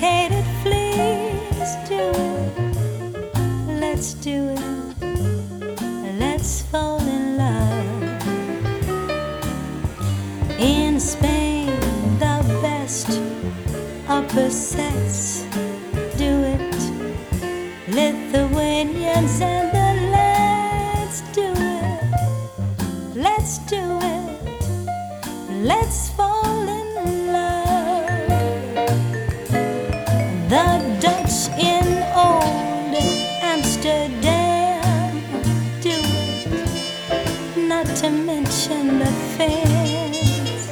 sophisticated fleas. Do it, let's do it, let's fall in love. In Spain, the best upper sets do it. Lithuanians and the let's do it, let's do it, let's fall in love. The Dutch in old Amsterdam do it, not to mention the Finns.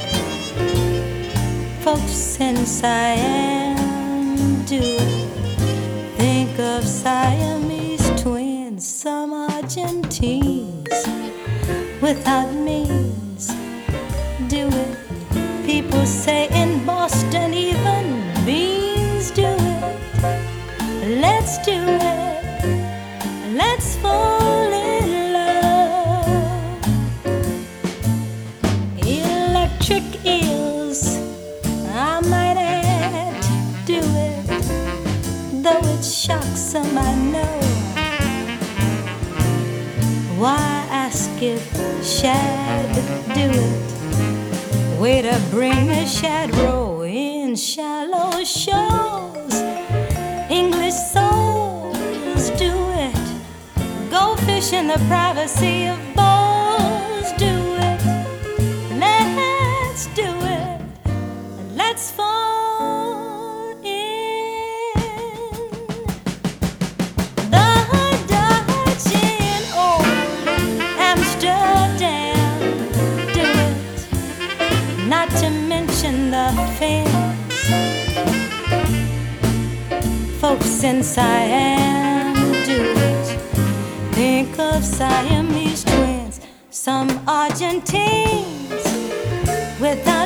Folks in Siam do it. Think of Siamese twins, some Argentines without means do it. People say in Boston even beans do it. Let's do it, let's fall in love. Electric eels, I might add, do it. Though it shocks some, I know. Why ask if shad do it? Way to bring a shad roe in shallow shoals. English souls do it. Go fish in the privacy of bowls. Do it. Let's do it. Let's fall in. The Dutch in old Amsterdam do it, not to mention the Finns. Folks in Siam do it. Think of Siamese twins, some Argentines without